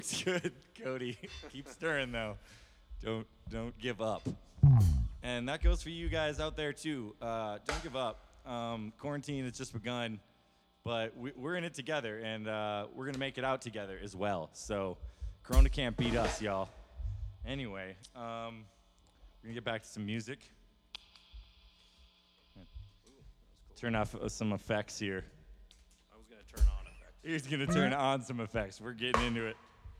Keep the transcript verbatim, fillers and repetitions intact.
It's good, Cody. Keep stirring though. Don't don't give up. And that goes for you guys out there too. Uh, don't give up. Um, quarantine has just begun, but we, we're in it together, and uh, we're gonna make it out together as well. So, Corona can't beat us, y'all. Anyway, um, we're gonna get back to some music. Turn off uh, some effects here. I was gonna turn on effects. He's gonna turn on some effects. We're getting into it.